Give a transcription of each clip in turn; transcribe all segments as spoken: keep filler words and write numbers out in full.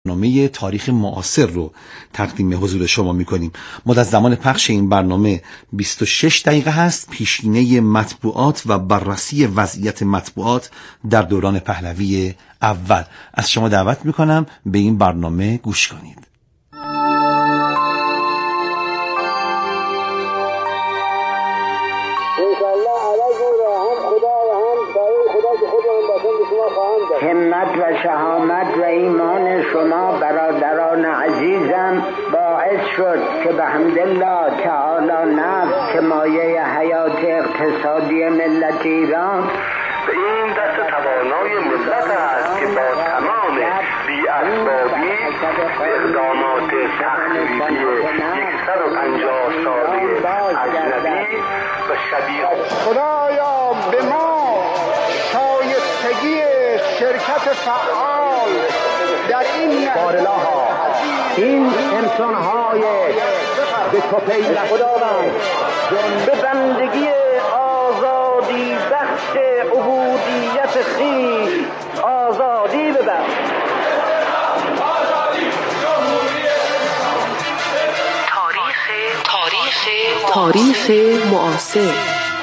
برنامه تاریخ معاصر رو تقدیم حضور شما میکنیم. مدت زمان پخش این برنامه بیست و شش دقیقه هست. پیشینه مطبوعات و بررسی وضعیت مطبوعات در دوران پهلوی اول. از شما دعوت میکنم به این برنامه گوش کنید. همت و شهامت و ایمان شما برادران عزیزم باعث شد که به حمدالله تعالی نفت که مایه حیات اقتصادی ملت ایران به این دست توانای ملت است که با تمام بی‌اسبابی اقدامات تخریبی صد و پنجاه ساله اجنبی و شبیه خدایا به ما شایستگی شرکت فعال در این بارلاها این انسان‌های به تو پیوسته خداوند به بندگی آزادی بخش عبودیت خویش آزادی ببخش. تاریخ معاصر.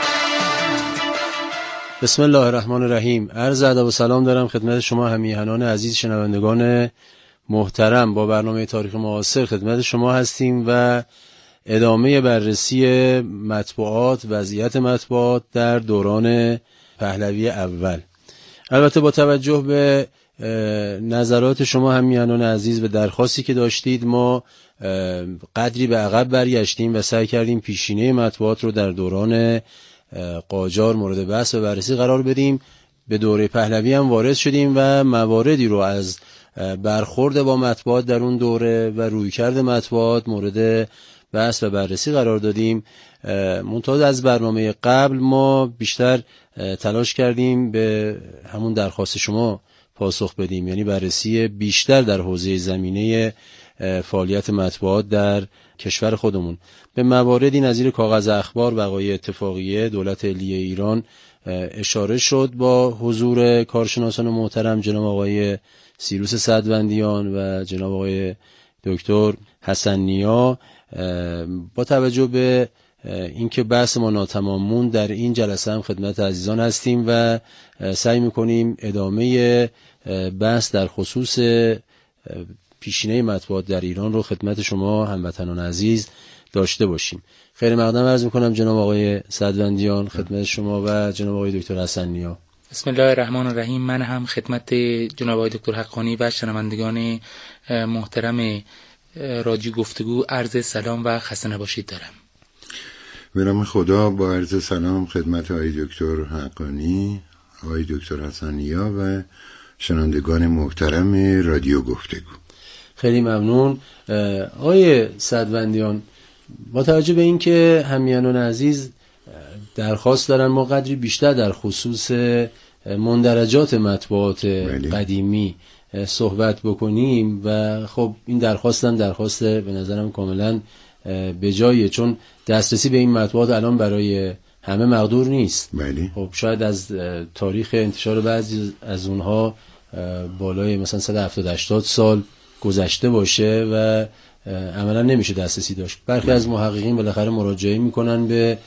بسم الله الرحمن الرحیم. عرض ادب و سلام دارم خدمت شما همیهنان عزیز شنوندگان محترم. با برنامه تاریخ معاصر خدمت شما هستیم و ادامه بررسی مطبوعات، وضعیت مطبوعات در دوران پهلوی اول. البته با توجه به نظرات شما همیهنان عزیز و درخواستی که داشتید، ما قدری به عقب برگشتیم و سعی کردیم پیشینه مطبوعات رو در دوران قاجار مورد بحث و بررسی قرار بدیم. به دوره پهلوی هم وارد شدیم و مواردی رو از برخورد با مطبوعات در اون دوره و رویکرد مطبوعات مورد بحث و بررسی قرار دادیم. منتها از برنامه قبل ما بیشتر تلاش کردیم به همون درخواست شما پاسخ بدیم، یعنی بررسی بیشتر در حوزه زمینه فعالیت مطبوعات در کشور خودمون. به مواردی نظیر کاغذ اخبار، وقایع اتفاقیه، دولت علیه ایران اشاره شد با حضور کارشناسان محترم جناب آقای سیروس سدوندیان و جناب آقای دکتر حسن نیا. با توجه به اینکه بحث ما ناتمام موند، در این جلسه هم خدمت عزیزان هستیم و سعی میکنیم ادامه بحث در خصوص پیشینه مطبوعات در ایران رو خدمت شما هموطنان عزیز داشته باشیم. خیلی مقدم عرض میکنم جناب آقای سدوندیان خدمت شما و جناب آقای دکتر حسن نیا. بسم الله الرحمن الرحیم. من هم خدمت جناب آقای دکتر حقانی و شنوندگان محترم رادیو گفتگو عرض سلام و خسته نباشید دارم. به نام خدا با عرض سلام خدمت آقای دکتر حقانی، آقای دکتر حسن نیا و شنوندگان محترم رادیو گفتگو. خیلی ممنون. آقای سدوندیان، با توجه به اینکه همیهنان عزیز درخواست دارن ما قدری بیشتر در خصوص مندرجات مطبوعات بله. قدیمی صحبت بکنیم و خب این درخواست هم درخواست به نظرم کاملا به جایه، چون دسترسی به این مطبوعات الان برای همه مقدور نیست. بله. خب شاید از تاریخ انتشار بعضی از اونها بالای مثلا صد و هفتاد هشتاد سال گذشته باشه و عملا نمیشه دسترسی داشت. برخی از محققین بالاخره مراجعه میکنن به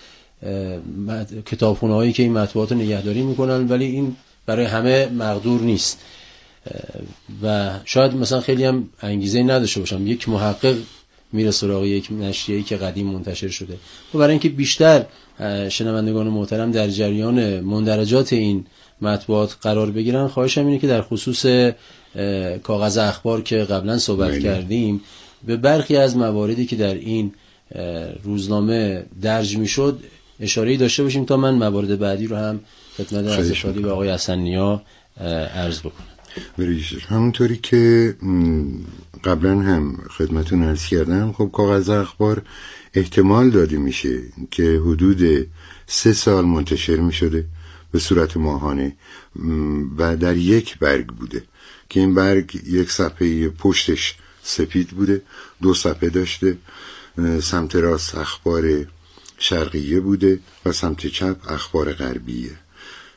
کتابخونه هایی که این مطبوعات نگهداری میکنن، ولی این برای همه مقدور نیست و شاید مثلا خیلی هم انگیزه نداشته باشم یک محقق میره سراغ یک نشریه‌ای که قدیم منتشر شده. و برای اینکه بیشتر شنوندگان محترم در جریان مندرجات این مطبوعات قرار بگیرن، خواهشم اینه که در خصوص کاغذ اخبار که قبلا صحبت بله. کردیم به برخی از مواردی که در این روزنامه درج میشد اشاره‌ای داشته باشیم تا من موارد بعدی رو هم خدمت از اشاری به آقای حسن نیا عرض بکنم. همونطوری که قبلا هم خدمتون عرض کردم، خب کاغذ اخبار احتمال داده میشه که حدود سه سال منتشر میشده به صورت ماهانه و در یک برگ بوده که این برگ یک صفحه پشتش سپید بوده، دو صفحه داشته، سمت راست اخبار شرقیه بوده و سمت چپ اخبار غربیه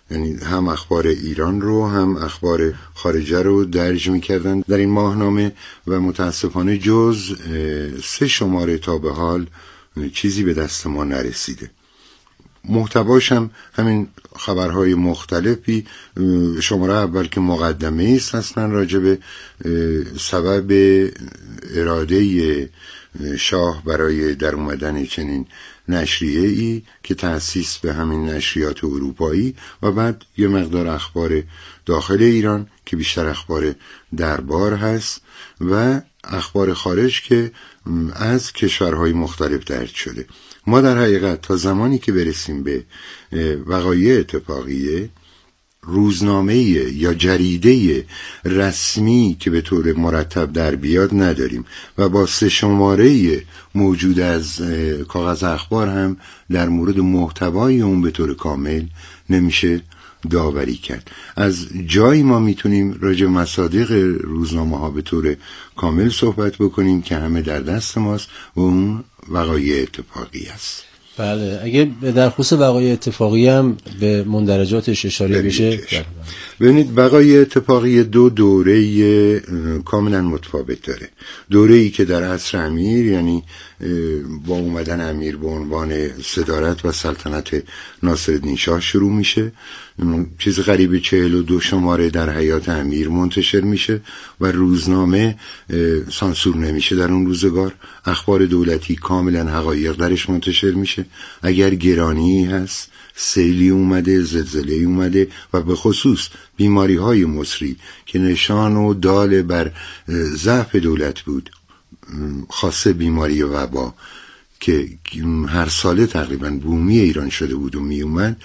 یعنی هم اخبار ایران رو هم اخبار خارجه رو درج می‌کردن در این ماهنامه و متاسفانه جز سه شماره تا به حال چیزی به دست ما نرسیده. محتواش هم همین خبرهای مختلفی. شماره اول که مقدمه است اصلا راجع به سبب اراده شاه برای در اومدن چنین نشریه ای که تأسیس به همین نشریات اروپایی و بعد یه مقدار اخبار داخل ایران که بیشتر اخبار دربار هست و اخبار خارج که از کشورهای مختلف درج شده. ما در حقیقت تا زمانی که برسیم به وقایع اتفاقیه روزنامه یا جریده رسمی که به طور مرتب در بیاد نداریم و با سه شماره موجود از کاغذ اخبار هم در مورد محتوای اون به طور کامل نمیشه داوری کرد. از جایی ما میتونیم راجع مصادیق روزنامه ها به طور کامل صحبت بکنیم که همه در دست ماست و اون وقایع اتفاقی است. بله، اگه در خصوص وقایع اتفاقی هم به مندرجاتش اشاره بشه. ببینید وقایع اتفاقی دو دوره کاملا متفاوت داره. دوره ای که در عصر امیر، یعنی با اومدن امیر به عنوان صدارت و سلطنت ناصرالدین شاه شروع میشه، چیز قریب چهل و دو شماره در حیات امیر منتشر میشه و روزنامه سانسور نمیشه در اون روزگار. اخبار دولتی کاملا حقایق درش منتشر میشه. اگر گرانی هست، سیلی اومده، زلزله اومده و به خصوص بیماری های مصری که نشان و دال بر ضعف دولت بود، خاصه بیماری وبا که هر ساله تقریبا بومی ایران شده بود و می اومد،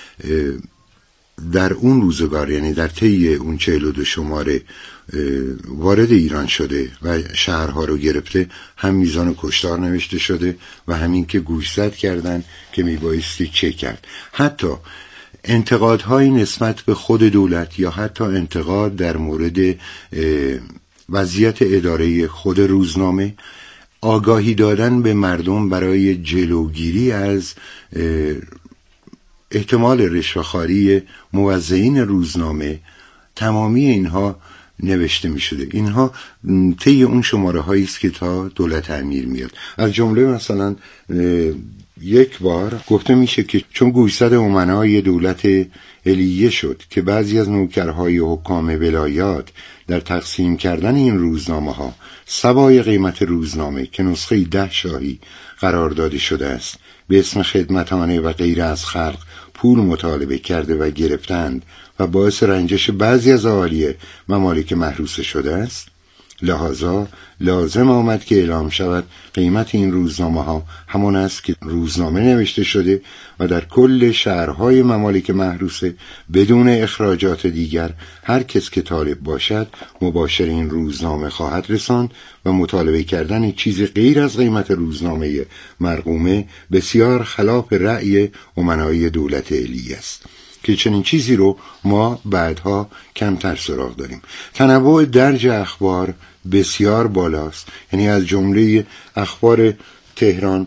در اون روزگار یعنی در طی اون چهل و دو شماره وارد ایران شده و شهرها رو گرفته. هم میزان کشتار نوشته شده و همین که گوشزد کردن که میبایستی چه کرد. حتی انتقادهای نسبت به خود دولت یا حتی انتقاد در مورد وضعیت اداره خود روزنامه، آگاهی دادن به مردم برای جلوگیری از احتمال رشوه‌خواری موزعین روزنامه، تمامی اینها نوشته می شده. اینها طی اون شماره هایی است که تا دولت امیر میاد. از جمله مثلا یک بار گفته میشه که چون گوشزد امنای دولت علیه شد که بعضی از نوکرهای حکام ولایات در تقسیم کردن این روزنامه ها سوای قیمت روزنامه که نسخه ده شاهی قرار داده شده است به اسم خدمتانه و غیر از خلق پول مطالبه کرده و گرفتند و باعث رنجش بعضی از اهالی ممالک محروسه شده است، لحاظا لازم آمد که اعلام شود قیمت این روزنامه ها همان است که روزنامه نوشته شده و در کل شهرهای ممالک محروسه بدون اخراجات دیگر هر کس که طالب باشد مباشر این روزنامه خواهد رساند و مطالبه کردن چیزی غیر از قیمت روزنامه مرقومه بسیار خلاف رأی امنای دولت علیه است که چنین چیزی رو ما بعدها کمتر سراغ داریم. تنوع درج اخبار بسیار بالاست، یعنی از جمله اخبار تهران،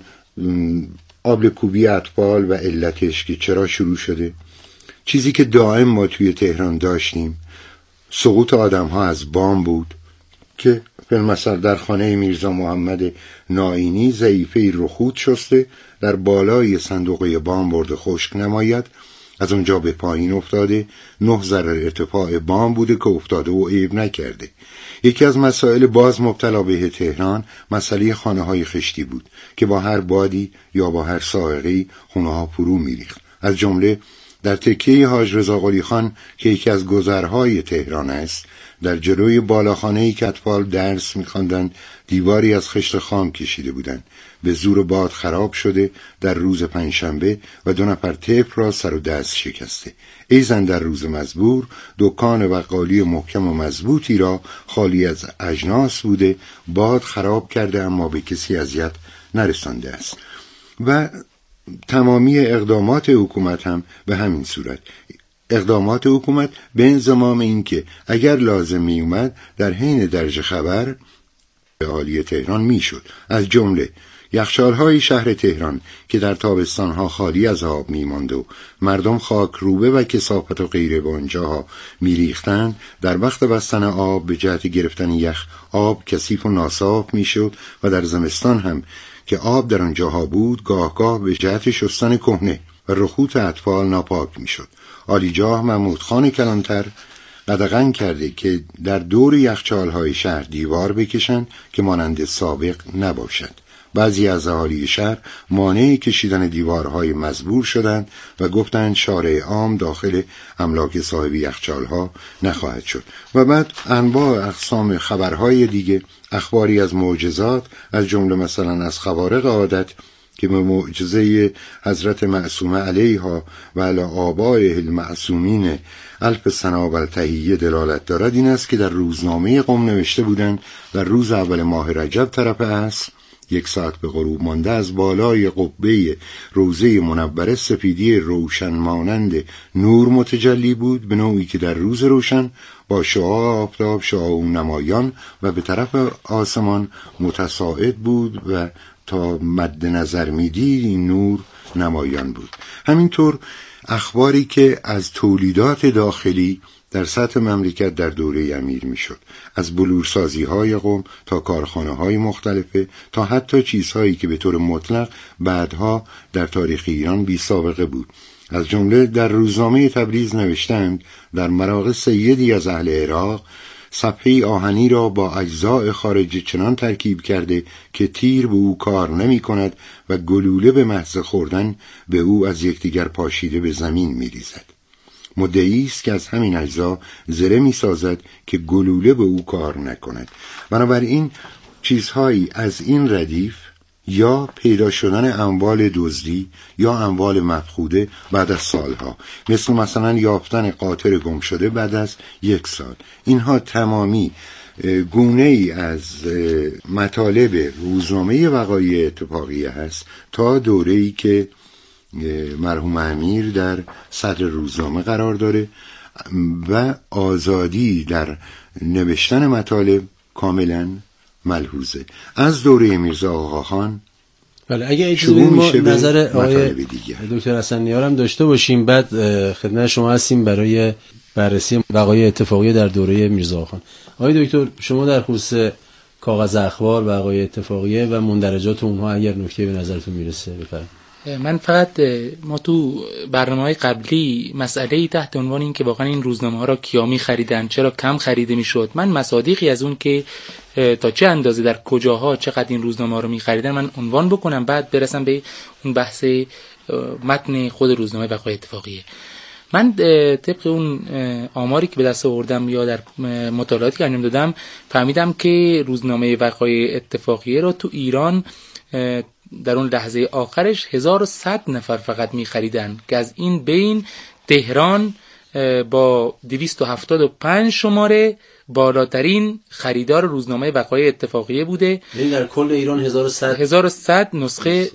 آبل کوبی اطفال و علتش که چرا شروع شده، چیزی که دائم ما توی تهران داشتیم سقوط آدم ها از بام بود که مثلا در خانه میرزا محمد نائینی ضعیفه رخوت شسته در بالای صندوق بام برده خشک نماید، از اونجا به پایین افتاده، نه ذره ارتفاع بام بوده که افتاده و عیب نکرده. یکی از مسائل باز مبتلا به تهران مسئله خانه های خشتی بود که با هر بادی یا با هر سائقه‌ای خونه ها فرو میریخت. از جمله در تکیه حاج رضا قلی خان که یکی از گذرهای تهران است، در جلوی بالاخانه‌ای که اطفال درس می‌خواندند دیواری از خشت خام کشیده بودند. به زور باد خراب شده در روز پنجشنبه و دو نفر طفل را سر و دست شکسته. ایزن در روز مزبور دکان بقالی محکم و مضبوطی را خالی از اجناس بوده باد خراب کرده اما به کسی اذیت نرسانده است. و تمامی اقدامات حکومت هم به همین صورت. اقدامات حکومت به انضمام این که اگر لازم می اومد در حین درج خبر به اهالی تهران می شد. از جمله یخچال‌های شهر تهران که در تابستان‌ها خالی از آب می‌ماند و مردم خاک روبه و کثافت و غیره به آنجاها می‌ریختند، در وقت بستن آب به جهت گرفتن یخ آب کثیف و ناصاف می‌شد و در زمستان هم که آب در آنجاها بود گاه گاه به جهت شستن کهنه و رخوت اطفال ناپاک می‌شد. عالیجاه محمود خان کلانتر قدغن کرده که در دور یخچال‌های شهر دیوار بکشند که مانند سابق نباشد. بعضی از اهالی شهر مانع کشیدن دیوارهای مزبور شدند و گفتند شارع عام داخل املاک صاحب یخچال‌ها نخواهد شد. و بعد انواع اقسام خبرهای دیگه، اخباری از معجزات، از جمله مثلا از خوارق عادت که به معجزه حضرت معصومه علیها و علی آبائه المعصومین الف ثنا و التحیه دلالت دارد، این است که در روزنامه قم نوشته بودند در روز اول ماه رجب طرف عصر یک ساعت به غروب مانده از بالای قبه روضه منوره سپیدی روشن مانند نور متجلی بود، به نوعی که در روز روشن با شعاع آفتاب شعاع نمایان و به طرف آسمان متصاعد بود و تا مد نظر میدید این نور نمایان بود. همینطور اخباری که از تولیدات داخلی در سطح مملکت در دوره امیر میشد، از بلورسازی های قم تا کارخانه های مختلفه تا حتی چیزهایی که به طور مطلق بعدها در تاریخ ایران بی سابقه بود. از جمله در روزنامه تبریز نوشتند در مراغ سیدی از اهل عراق صفحه آهنی را با اجزاء خارجی چنان ترکیب کرده که تیر به او کار نمی کند و گلوله به محض خوردن به او از یکدیگر پاشیده به زمین می ریزد. مدعی است که از همین اجزا زره می سازد که گلوله به او کار نکند. بنابراین چیزهایی از این ردیف یا پیدا شدن اموال دزدی یا اموال مفقوده بعد از سالها، مثل مثلا یافتن قاطر گم شده بعد از یک سال، اینها تمامی گونه ای از مطالب روزنامه وقایع اتفاقیه هست تا دوره‌ای که مرحوم امیر در صدر روزنامه قرار داره و آزادی در نوشتن مطالب کاملا ملحوظه. از دوره میرزا آقاخان بله، اگه اجازه ما نظر آقای دکتر حسن نیار هم داشته باشیم، بعد خدمت شما هستیم برای بررسی وقایع اتفاقیه در دوره میرزا آقاخان. آقای دکتر، شما در خصوص کاغذ اخبار و وقایع اتفاقیه و مندرجات اونها اگر نکته به نظرتون میرسه بفرمایید. من فقط ما تو برنامه‌های قبلی مسئله‌ای تحت عنوان این که واقعا این روزنامه‌ها را کیا می‌خریدن، چرا کم خریده می‌شد، من مصادیقی از اون که تا چه اندازه در کجاها چقدر این روزنامه‌ها رو می‌خریدن من عنوان بکنم، بعد برسم به اون بحث متن خود روزنامه وقایع اتفاقیه. من طبق اون آماری که به دست آوردم یا در مطالعاتی که انجام دادم فهمیدم که روزنامه وقایع اتفاقیه را تو ایران در اون لحظه آخرش هزار و صد نفر فقط می خریدن که از این بین تهران با دویست و هفتاد و پنج شماره بالاترین خریدار روزنامه وقایع اتفاقیه بوده. یعنی در کل ایران هزار و صد هزار و صد نسخه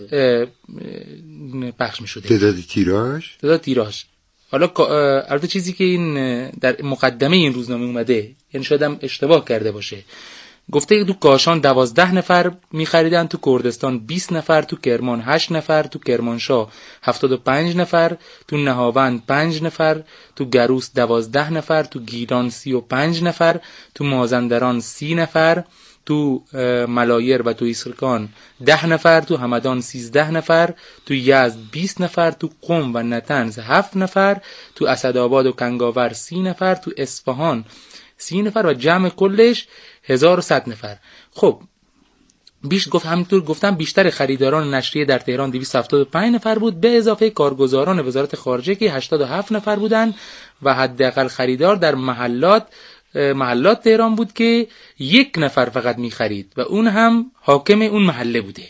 پخش می شده. تعداد تیراژ تعداد تیراژ حالا البته چیزی که این در مقدمه این روزنامه اومده، یعنی شاید هم اشتباه کرده باشه، گفته تو کاشان دوازده نفر می‌خریدن، تو کردستان بیست نفر، تو کرمان هشت نفر، تو کرمانشاه هفتاد و پنج نفر، تو نهاوند پنج نفر، تو گروس دوازده نفر، تو گیلان سی و پنج نفر، تو مازندران سی نفر، تو ملایر و تو ایسرکان ده نفر، تو همدان سیزده نفر، تو یزد بیست نفر، تو قم و نطنز هفت نفر، تو اسدآباد و کنگاور سی نفر، تو اصفهان سی نفر و جمع کلش هزار و صد نفر. خب بیش گفت همینطور گفتم بیشتر خریداران نشریه در تهران دویست و هفتاد و پنج نفر بود به اضافه کارگزاران وزارت خارجه که هشتاد و هفت نفر بودن و حداقل خریدار در محلات محلات تهران بود که یک نفر فقط می خرید و اون هم حاکم اون محله بوده.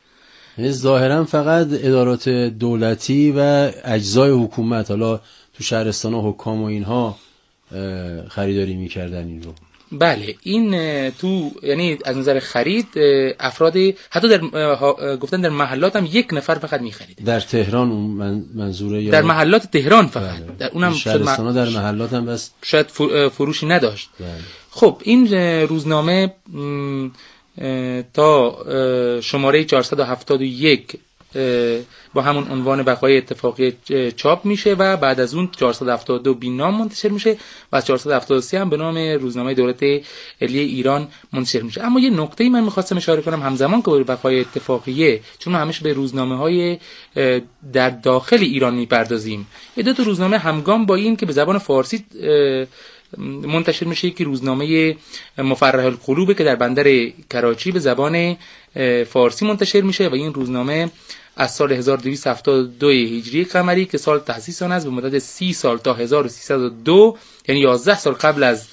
ظاهرا فقط ادارات دولتی و اجزای حکومت، حالا تو شهرستان ها حکام و اینها خریداری میکردن این رو. بله، این تو یعنی از نظر خرید افراد حتی در گفتن در محلات هم یک نفر فقط میخرید. در تهران من منظوره یا در محلات تهران فقط. بله. در اونم شهرستان ها در محلات هم بس شاید فروشی نداشت. بله. خب این روزنامه تا شماره چهارصد و هفتاد و یک با همون عنوان بقای اتفاقی چاپ میشه و بعد از اون چهارصد و هفتاد و دو بی نام منتشر میشه و از چهارصد و هفتاد و سه هم به نام روزنامه دولت علیه ایران منتشر میشه. اما یه نکته‌ای من می‌خواستم اشاره کنم، همزمان که بقای اتفاقیه، چون همیشه به روزنامه‌های در داخل ایران میپردازیم، یه دو تا روزنامه همگام با این که به زبان فارسی منتشر میشه، که روزنامه مفرح القلوب که در بندر کراچی به زبان فارسی منتشر میشه و این روزنامه از سال هزار و دویست و هفتاد و دو هجری قمری که سال تأسیس آن است به مدت سی سال تا هزار و سیصد و دو، یعنی یازده سال قبل از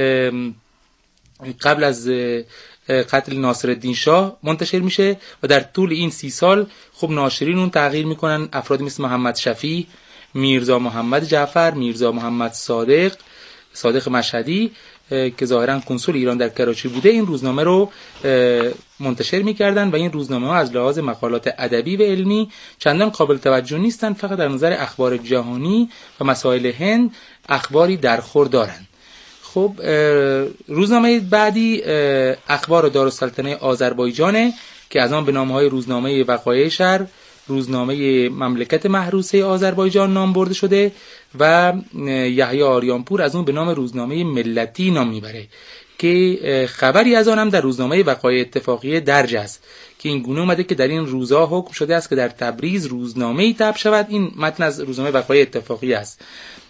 قبل از قتل ناصرالدین شاه منتشر میشه و در طول این سی سال خب ناشرین اون تغییر میکنن، افرادی مثل محمد شفیع، میرزا محمد جعفر، میرزا محمد صادق صادق مشهدی که ظاهرا کنسول ایران در کراچی بوده، این روزنامه رو منتشر می‌کردن و این روزنامه ها از لحاظ مقالات ادبی و علمی چندان قابل توجه نیستن، فقط در نظر اخبار جهانی و مسائل هند اخباری درخور دارند. خب روزنامه بعدی اخبار دارالسلطنه آذربایجان که از آن به نام‌های روزنامه وقایع شهر، روزنامه مملکت محروسه آذربایجان نام برده شده و یحیی آریانپور از اون به نام روزنامه ملتی نام میبره که خبری از آن هم در روزنامه وقایع اتفاقیه درج است که این گونه اومده که در این روزها حکم شده است که در تبریز روزنامه‌ای چاپ شود. این متن از روزنامه وقایع اتفاقیه است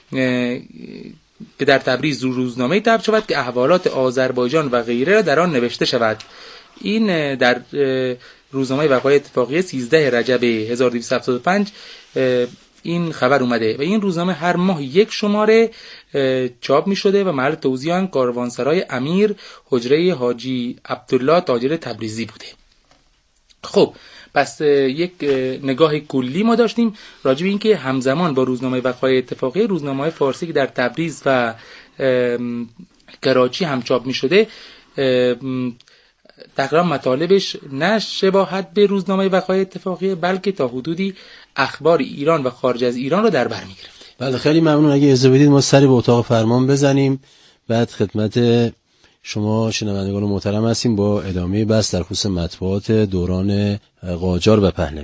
که در تبریز روزنامه‌ای چاپ شود که احوالات آذربایجان و غیره را در آن نوشته شود. این در روزنامه وقایع اتفاقیه سیزده رجب هزار و دویست و هفتاد و پنج این خبر اومده و این روزنامه هر ماه یک شماره چاپ می شده و محل توزیع آن کاروانسرای امیر حجره حاجی عبدالله تاجر تبریزی بوده. خب پس یک نگاه کلی ما داشتیم راجع به این که همزمان با روزنامه وقایع اتفاقیه روزنامه‌های فارسی که در تبریز و کراچی هم چاپ می شده تقریبا مطالبش نه شباهت به روزنامه وقایع اتفاقیه بلکه تا حدودی اخبار ایران و خارج از ایران رو در بر می‌گرفته. بله خیلی ممنون. اگه اجازه بدید ما سری به اتاق فرمان بزنیم، بعد خدمت شما شنوندگان محترم هستیم با ادامه بحث در خصوص مطبوعات دوران قاجار و پهلوی.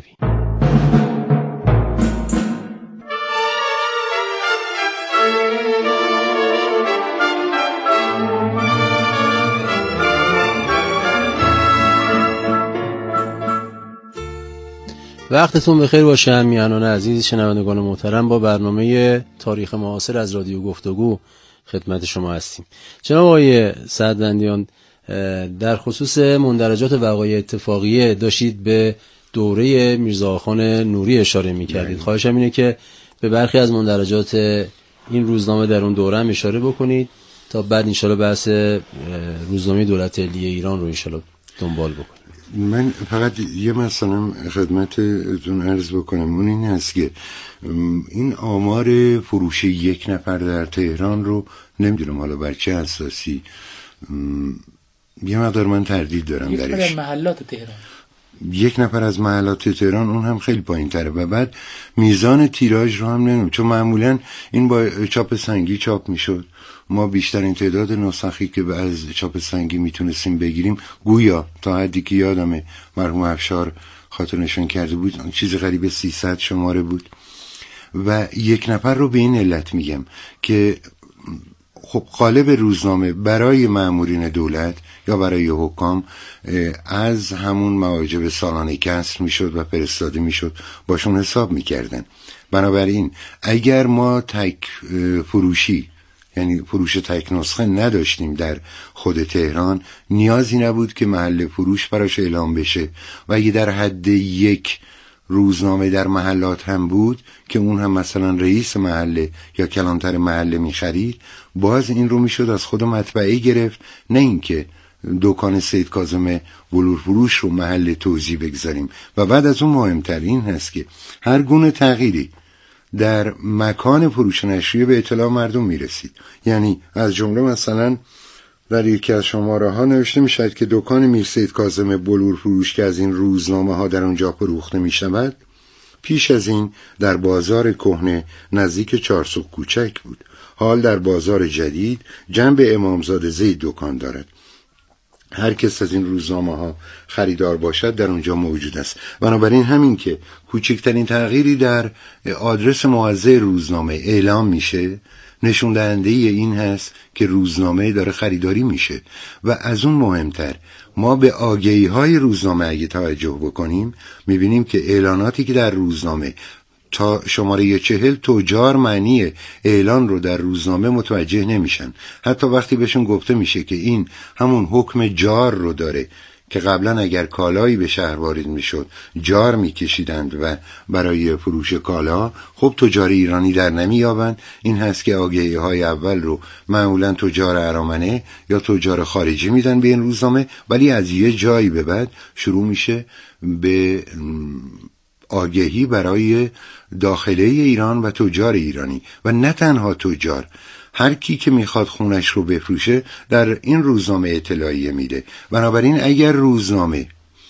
وقتتون بخیر باشه همیهنان عزیز شنوندگان محترم، با برنامه تاریخ معاصر از رادیو گفتگو خدمت شما هستیم. جناب آقای سعدوندیان، در خصوص مندرجات وقایع اتفاقیه داشتید به دوره میرزاخان نوری اشاره می‌کردید. خواهشم اینه که به برخی از مندرجات این روزنامه در اون دوره هم اشاره بکنید تا بعد انشالله بحث روزنامه دولت علیه ایران رو انشالله دنبال بکنید. من فقط یه مثلا خدمتتون عرض بکنم، اون این هست که این آمار فروش یک نفر در تهران رو نمیدونم حالا بر چه اساسی، یه مقدار من تردید دارم درش. یک نفر از محلات تهران یک نفر از محلات تهران اون هم خیلی پایین تره و بعد میزان تیراژ رو هم نمیدونم، چون معمولا این با چاپ سنگی چاپ میشد. ما بیشترین تعداد نسخی که از چاپ سنگی میتونستیم بگیریم گویا تا حدی که یادمه مرحوم افشار خاطر نشان کرده بود چیز قریب سیصد شماره بود و یک نفر رو به این علت میگم که خب قالب روزنامه برای مامورین دولت یا برای حکام از همون مواجب سالانه کسر میشد و فرستاده میشد، باشون حساب میکردن. بنابراین اگر ما تک فروشی یعنی فروش تک نسخه نداشتیم در خود تهران، نیازی نبود که محل فروش براش اعلام بشه و اگه در حد یک روزنامه در محلات هم بود که اون هم مثلا رئیس محله یا کلانتر محله می‌خرید، باز این رو میشد از خود مطبعه گرفت، نه اینکه دکان سید کاظم بلور فروش رو محل توزیع بگذاریم. و بعد از اون مهمتر این هست که هر گونه تغییری در مکان فروش نشریه به اطلاع مردم میرسید. یعنی از جمله مثلا در یکی از شماره ها نوشته میشد که دکان میر سید کاظم بلور فروش که از این روزنامه ها در اونجا فروخته میشود پیش از این در بازار کهنه نزدیک چارسوق کوچک بود، حال در بازار جدید جنب امامزاده زید دکان دارد. هر کس از این روزنامه ها خریدار باشد در اونجا موجود است. بنابراین همین که کوچکترین تغییری در آدرس موزع روزنامه اعلام میشه نشون دهنده این هست که روزنامه داره خریداری میشه. و از اون مهمتر ما به آگهی های روزنامه اگه توجه بکنیم میبینیم که اعلاناتی که در روزنامه تا شماره چهل تجار معنی اعلان رو در روزنامه متوجه نمیشن. حتی وقتی بهشون گفته میشه که این همون حکم جار رو داره که قبلا اگر کالایی به شهر وارد میشد جار میکشیدند و برای فروش کالا خب تجار ایرانی در نمییابند. این هست که آگهی های اول رو معمولا تجار ارامنه یا تجار خارجی میدن به این روزنامه، ولی از یه جایی به بعد شروع میشه به آگهی برای داخله ایران و تجار ایرانی و نه تنها تجار، هر کی که میخواد خونش رو بفروشه در این روزنامه اطلاعیه میده. بنابراین اگر روزنامه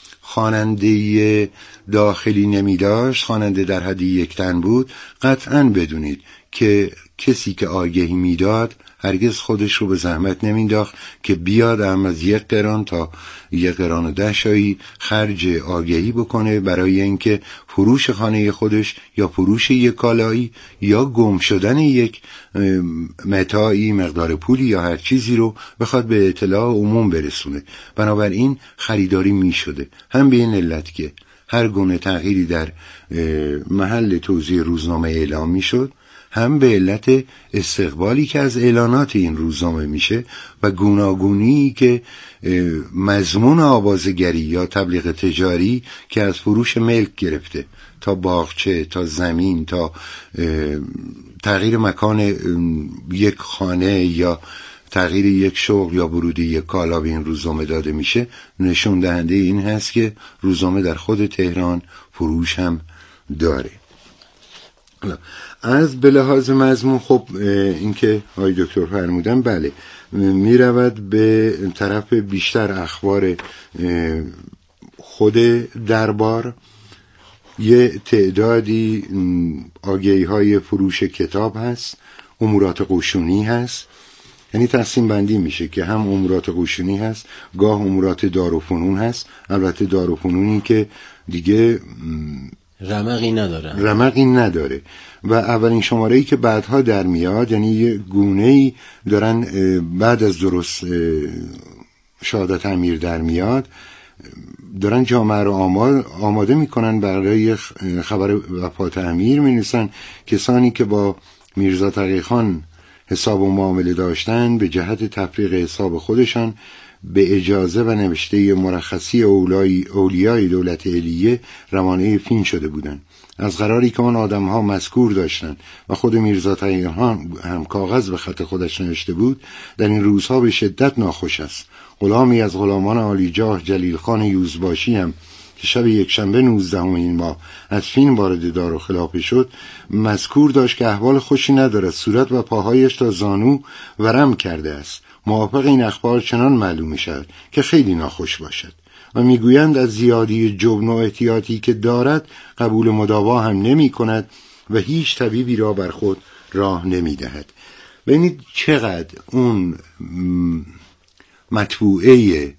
خواننده داخلی نمیداشت، خواننده در حد یک تن بود، قطعاً بدونید که کسی که آگهی میداد هرگز خودش رو به زحمت نمینداخت که بیاد هم از یک قران تا یک قران و ده شایی خرج آگهی بکنه برای اینکه فروش خانه خودش یا فروش یک کالایی یا گم شدن یک متاعی، مقدار پولی یا هر چیزی رو بخواد به اطلاع عموم برسونه. بنابراین خریداری می شده، هم به این علت که هر گونه تغییری در محل توزیع روزنامه اعلام می شد، هم به علت استقبالی که از اعلانات این روزنامه میشه و گوناگونی که مضمون آوازگری یا تبلیغ تجاری که از فروش ملک گرفته تا باغچه تا زمین تا تغییر مکان یک خانه یا تغییر یک شغل یا ورود یک کالا به این روزنامه داده میشه نشون دهنده این هست که روزنامه در خود تهران فروش هم داره. از به لحاظ مضمون خب این که آقای دکتر فرمودن بله می رود به طرف بیشتر اخبار خود دربار، یه تعدادی آگهی های فروش کتاب هست، امورات قشونی هست، یعنی تقسیم بندی میشه که هم امورات قشونی هست، گاه امورات دارالفنون هست. البته دارالفنونی که دیگه رمقی نداره رمقی نداره و اولین شماره‌ای که بعدها در میاد، یعنی یه گونه‌ای دارن بعد از درست شهادت امیر در میاد، دارن جامعه رو آماده میکنن برای خبر وفات امیر. می‌نویسن کسانی که با میرزا تقی خان حساب و معامله داشتن به جهت تفریق حساب خودشان به اجازه و نوشته مرخصی اولیای دولت علیه روانه فین شده بودند. از قراری که آن آدم ها مذکور داشتند و خود میرزا تقی خان هم کاغذ به خط خودش نوشته بود، در این روزها به شدت ناخوش است. غلامی از غلامان عالی جاه جلیل خان یوزباشی هم که شب یک شنبه نوزدهم این ماه از فین وارد دار و خلافه شد، مذکور داشت که احوال خوشی ندارد، صورت و پاهایش تا زانو ورم کرده است. موافق این اخبار چنان معلوم می شود که خیلی ناخوش باشد و میگویند از زیادی جبن و احتیاطی که دارد قبول مداوا هم نمی کند و هیچ طبیبی را بر خود راه نمی دهد. ببینید چقدر اون مطبوعه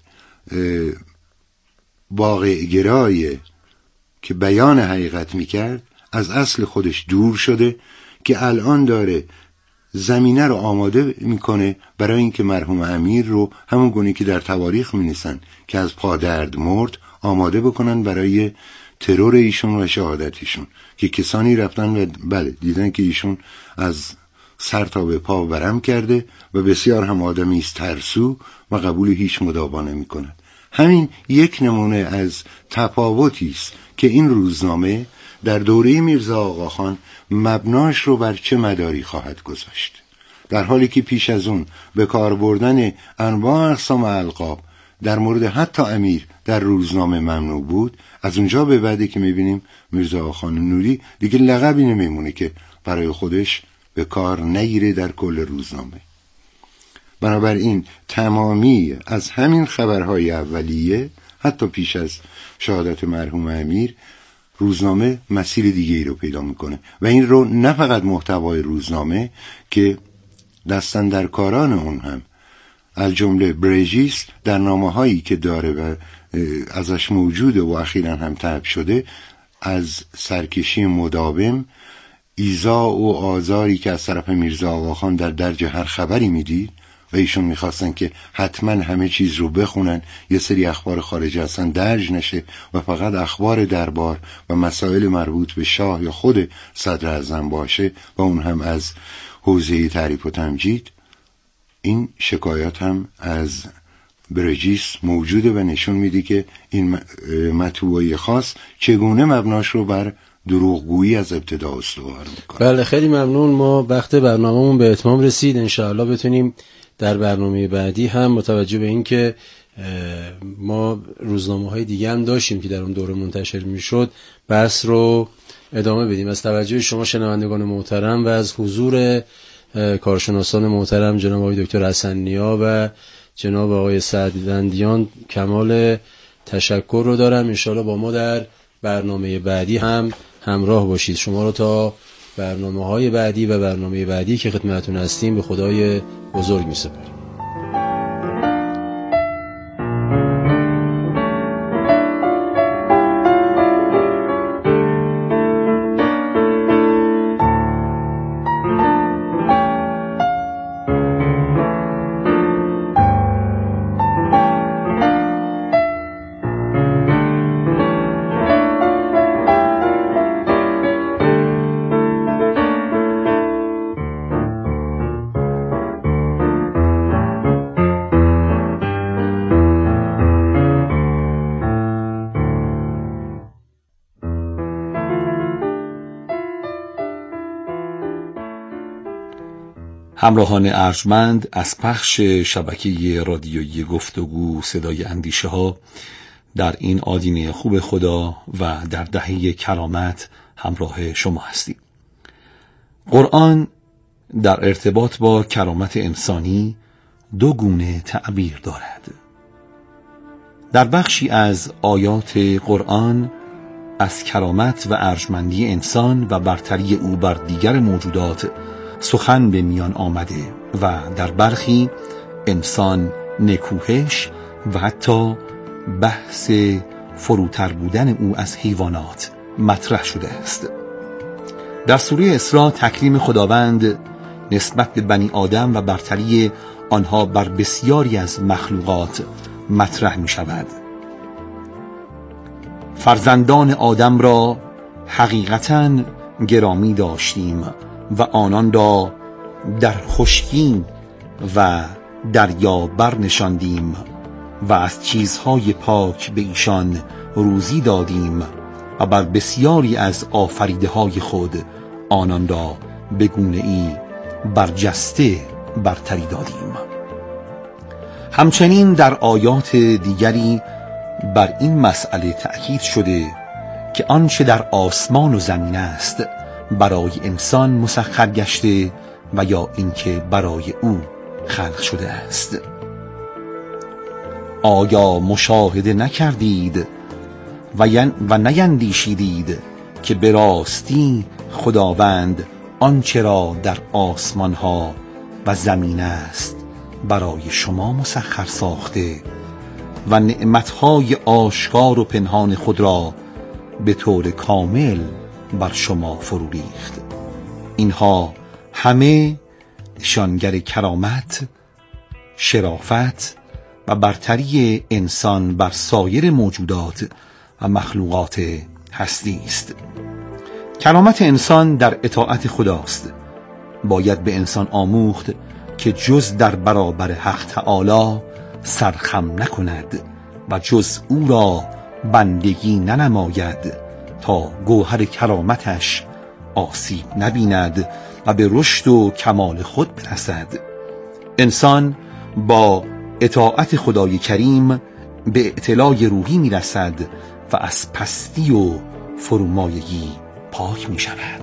واقع‌گرای که بیان حقیقت می کرد از اصل خودش دور شده که الان داره زمینه رو آماده میکنه برای اینکه مرحوم امیر رو همون گونه که در تواریخ می‌نویسن که از پادرد مرد آماده بکنن برای ترور ایشون و شهادتیشون، که کسانی رفتن و بله دیدن که ایشون از سر تا به پا ورم کرده و بسیار هم آدمی است ترسو و قبول هیچ مداوا نمی‌کند. همین یک نمونه از تفاوتی است که این روزنامه در دوره میرزا آقاخان مبناش رو بر چه مداری خواهد گذاشت، در حالی که پیش از اون به کار بردن انواع اقسام القاب در مورد حتی امیر در روزنامه ممنوع بود. از اونجا به بعدی که میبینیم میرزا آقاخان نوری دیگه لقبی نمیمونه که برای خودش به کار نگیره در کل روزنامه. بنابراین تمامی از همین خبرهای اولیه حتی پیش از شهادت مرحوم امیر روزنامه مسیر دیگه ای رو پیدا میکنه و این رو نه فقط محتوای روزنامه که دستن در کاران اون هم از جمله برژیس در نامه‌هایی که داره و ازش موجوده و اخیراً هم طبع شده از سرکشی مداوم، ایذا و آزاری که از طرف میرزا آقاخان در درج هر خبری میدید و ایشون میخواستن که حتما همه چیز رو بخونن، یه سری اخبار خارجی اصلا درج نشه و فقط اخبار دربار و مسائل مربوط به شاه یا خود صدر اعظم باشه و اون هم از حوزه تعریف و تمجید. این شکایات هم از برژیس موجوده و نشون میده که این مطبوعه خاص چگونه مبناش رو بر دروغگویی از ابتدا استوار میکنه. بله خیلی ممنون. ما وقت برنامه‌مون به اتمام رسید. انشاءالله بتونیم در برنامه بعدی هم متوجه به این که ما روزنامه‌های دیگه هم داشتیم که در اون دوره منتشر میشد بحث رو ادامه بدیم. از توجه شما شنوندگان محترم و از حضور کارشناسان محترم جناب آقای دکتر حسن نیا و جناب آقای سعدیان کمال تشکر رو دارم. انشاءالله با ما در برنامه بعدی هم همراه باشید. شما رو تا برنامه‌های بعدی و برنامه بعدی که خدمتتون هستیم به خدای بزرگ می‌سپاریم. همراهان ارجمند، از پخش شبکه رادیویی گفتگو صدای اندیشه ها در این آدینه خوب خدا و در دهه کرامت همراه شما هستیم. قرآن در ارتباط با کرامت انسانی دو گونه تعبیر دارد. در بخشی از آیات قرآن از کرامت و ارجمندی انسان و برتری او بر دیگر موجودات سخن به میان آمده و در برخی انسان نکوهش و حتی بحث فروتر بودن او از حیوانات مطرح شده است. در سوره اسراء تکریم خداوند نسبت به بنی آدم و برتری آنها بر بسیاری از مخلوقات مطرح می شود. فرزندان آدم را حقیقتاً گرامی داشتیم و آنان را در خشکی و دریا برنشاندیم و از چیزهای پاک به ایشان روزی دادیم و بر بسیاری از آفریده های خود آنان را به گونه ای برجسته برتری دادیم. همچنین در آیات دیگری بر این مسئله تأکید شده که آنچه در آسمان و زمین است برای انسان مسخر گشته و یا اینکه برای او خلق شده است. آیا مشاهده نکردید و, و نیندیشیدید که به راستی خداوند آنچه را در آسمان ها و زمین است برای شما مسخر ساخته و نعمتهای آشکار و پنهان خود را به طور کامل بر شما فرو ریخت. اینها همه نشانگر کرامت، شرافت و برتری انسان بر سایر موجودات و مخلوقات هستی است. کرامت انسان در اطاعت خداست. باید به انسان آموخت که جز در برابر حق تعالی سرخم نکند و جز او را بندگی ننماید تا گوهر کرامتش آسیب نبیند و به رشد و کمال خود برسد. انسان با اطاعت خدای کریم به اعتلای روحی می رسد و از پستی و فرومایگی پاک می شود.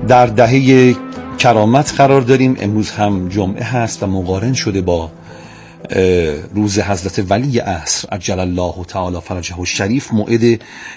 در دهه کرامت قرار داریم. امروز هم جمعه هست و مقارن شده با روز حضرت ولی عصر عجل الله تعالی فرجه الشریف، موعد